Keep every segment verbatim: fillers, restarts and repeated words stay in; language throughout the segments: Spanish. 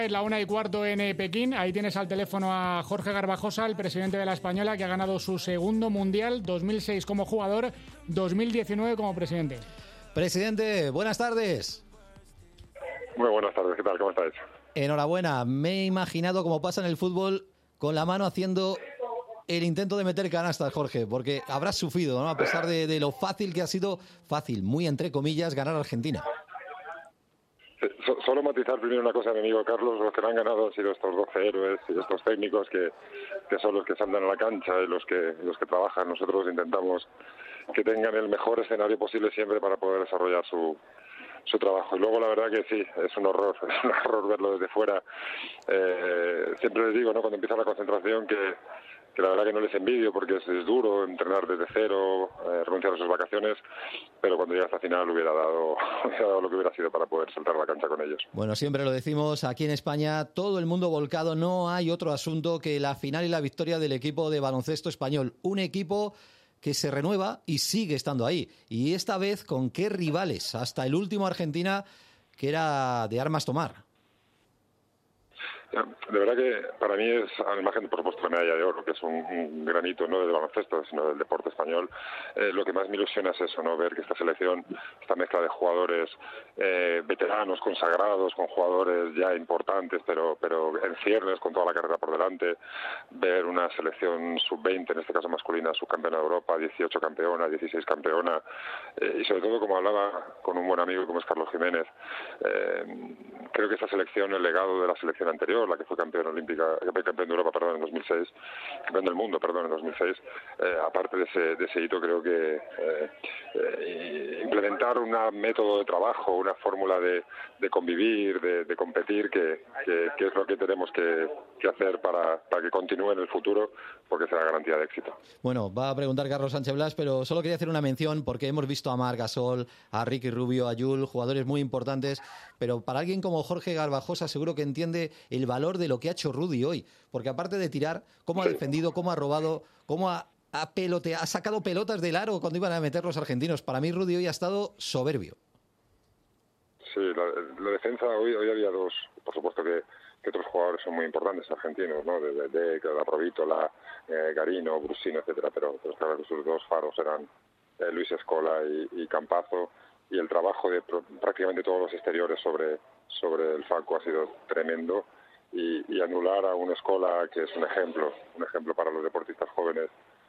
Es la una y cuarto en eh, Pekín. Ahí tienes al teléfono a Jorge Garbajosa, el presidente de la Española, que ha ganado su segundo Mundial, dos mil seis como jugador, dos mil diecinueve como presidente. Presidente, buenas tardes. Muy buenas tardes, ¿qué tal? ¿Cómo estáis? Enhorabuena. Me he imaginado, como pasa en el fútbol, con la mano haciendo el intento de meter canastas, Jorge, porque habrás sufrido, ¿no? A pesar de, de lo fácil que ha sido, fácil, muy entre comillas, ganar a Argentina. So, solo matizar primero una cosa, mi amigo Carlos. Los que me han ganado han sido estos doce héroes y estos técnicos que, que son los que saltan a la cancha y los que, los que trabajan. Nosotros intentamos que tengan el mejor escenario posible siempre para poder desarrollar su, su trabajo. Y luego la verdad que sí, es un horror, es un horror verlo desde fuera. Eh, siempre les digo, ¿no?, cuando empieza la concentración, que que la verdad que no les envidio, porque es, es duro entrenar desde cero, eh, renunciar a sus vacaciones, pero cuando llegas a la final hubiera dado, hubiera dado lo que hubiera sido para poder saltar a la cancha con ellos. Bueno, siempre lo decimos, aquí en España todo el mundo volcado, no hay otro asunto que la final y la victoria del equipo de baloncesto español, un equipo que se renueva y sigue estando ahí, y esta vez con qué rivales, hasta el último Argentina, que era de armas tomar. De verdad que para mí es, al margen, por supuesto, la medalla de oro, que es un, un granito no del baloncesto, sino del deporte español, eh, lo que más me ilusiona es eso, ¿no?, ver que esta selección, esta mezcla de jugadores eh, veteranos, consagrados, con jugadores ya importantes, pero pero en ciernes, con toda la carrera por delante, ver una selección sub veinte, en este caso masculina, subcampeona de Europa, dieciocho campeona, dieciséis campeona, eh, y sobre todo, como hablaba con un buen amigo como es Carlos Jiménez, eh, creo que esta selección, el legado de la selección anterior, la que fue campeona olímpica, campeón de Europa, perdón, en dos mil seis, campeón del mundo, perdón, en dos mil seis, eh, aparte de ese, de ese hito, creo que eh, eh, implementar un método de trabajo, una fórmula de, de convivir, de, de competir, que, que, que es lo que tenemos que, que hacer para, para que continúe en el futuro, porque será garantía de éxito. Bueno, va a preguntar Carlos Sánchez Blas, pero solo quería hacer una mención, porque hemos visto a Marc Gasol, a Ricky Rubio, a Yul, jugadores muy importantes, pero para alguien como Jorge Garbajosa seguro que entiende el valor de lo que ha hecho Rudy hoy, porque aparte de tirar, cómo ha defendido, cómo ha robado, cómo ha, ha, pelote, ha sacado pelotas del aro cuando iban a meter los argentinos. Para mí Rudy hoy ha estado soberbio. Sí, la, la defensa, hoy hoy había dos, por supuesto que, que otros jugadores son muy importantes argentinos, ¿no?, de, de, de, de la Provítola, eh, Garino, Brusino, etcétera, pero, pero claro que sus dos faros eran eh, Luis Escola y, y Campazzo, y el trabajo de pro, prácticamente todos los exteriores sobre, sobre el Falco ha sido tremendo. Y, y anular a una Escola que es un ejemplo, un ejemplo para los deportistas jóvenes,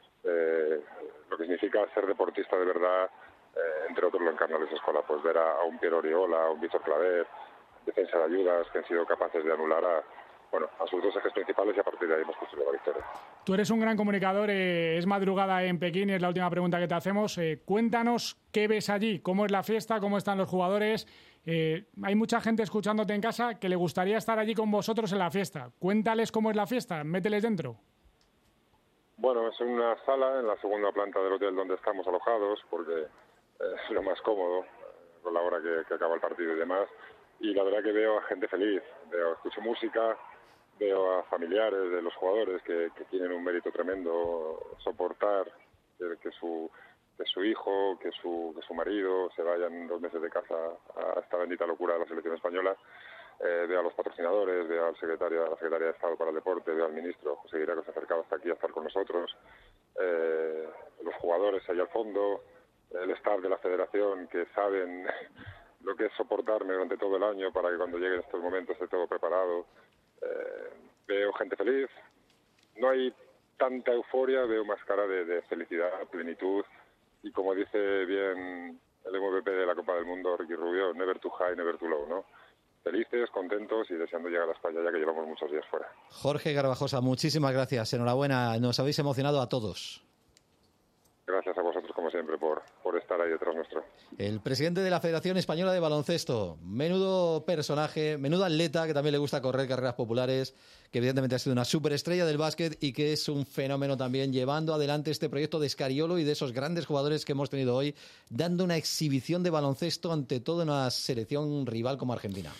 eh, lo que significa ser deportista de verdad, eh, entre otros lo encarna Luis Escola, pues ver a, a un Piero Oriola, a un Víctor Claver, defensa de ayudas, que han sido capaces de anular a, bueno, a sus dos ejes principales, y a partir de ahí hemos construido la victoria. Tú eres un gran comunicador, eh, es madrugada en Pekín y es la última pregunta que te hacemos. Eh, cuéntanos qué ves allí, cómo es la fiesta, cómo están los jugadores. Eh, hay mucha gente escuchándote en casa que le gustaría estar allí con vosotros en la fiesta. Cuéntales cómo es la fiesta, mételes dentro. Bueno, es una sala en la segunda planta del hotel donde estamos alojados, porque es lo más cómodo, con la hora que, que acaba el partido y demás. Y la verdad que veo a gente feliz, veo, escucho música, veo a familiares de los jugadores que, que tienen un mérito tremendo, soportar que, que su que su hijo, que su que su marido se vayan dos meses de casa a esta bendita locura de la selección española. Eh, veo a los patrocinadores, veo al secretario, a la Secretaría de Estado para el Deporte, veo al ministro José Guirao, que se ha acercado hasta aquí a estar con nosotros, eh, los jugadores ahí al fondo, el staff de la federación, que saben lo que es soportarme durante todo el año para que cuando lleguen estos momentos esté todo preparado. Eh, veo gente feliz, no hay tanta euforia, veo más cara de, de felicidad, plenitud, y como dice bien el M V P de la Copa del Mundo, Ricky Rubio, never too high, never too low, ¿no? Felices, contentos y deseando llegar a España, ya que llevamos muchos días fuera. Jorge Garbajosa, muchísimas gracias, enhorabuena, nos habéis emocionado a todos. Gracias a vosotros, como siempre, por, por estar ahí detrás nuestro. El presidente de la Federación Española de Baloncesto, menudo personaje, menudo atleta, que también le gusta correr carreras populares, que evidentemente ha sido una superestrella del básquet y que es un fenómeno también, llevando adelante este proyecto de Scariolo y de esos grandes jugadores que hemos tenido hoy, dando una exhibición de baloncesto ante toda una selección rival como Argentina.